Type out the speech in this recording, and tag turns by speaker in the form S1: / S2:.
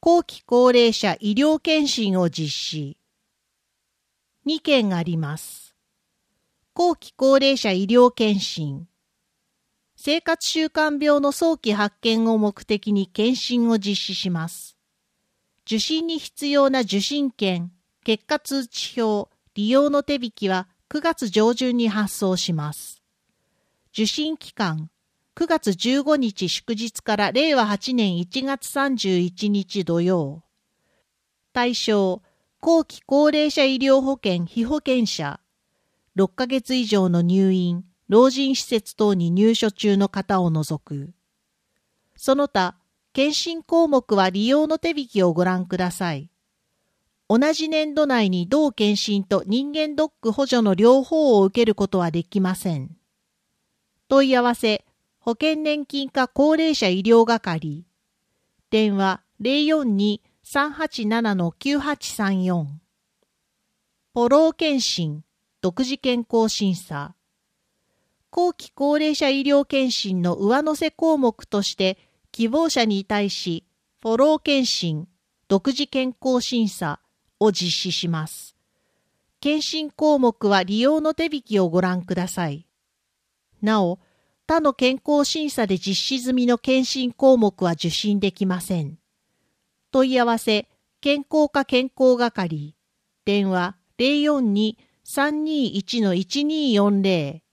S1: 後期高齢者医療検診を実施。2件あります。後期高齢者医療検診。生活習慣病の早期発見を目的に検診を実施します。受診に必要な受診券、結果通知表、利用の手引きは9月上旬に発送します。受診期間、9月15日祝日から令和8年1月31日土曜。対象、後期高齢者医療保険被保険者、6ヶ月以上の入院、老人施設等に入所中の方を除く。その他、検診項目は利用の手引きをご覧ください。同じ年度内に同検診と人間ドック補助の両方を受けることはできません。問い合わせ、保険年金課高齢者医療係。電話 042-387-9834。ポロー検診、独自健康審査。後期高齢者医療検診の上乗せ項目として、希望者に対し、フォロー検診、独自健康審査を実施します。検診項目は利用の手引きをご覧ください。なお、他の健康審査で実施済みの検診項目は受診できません。問い合わせ、健康課健康係。電話 042-321-1240。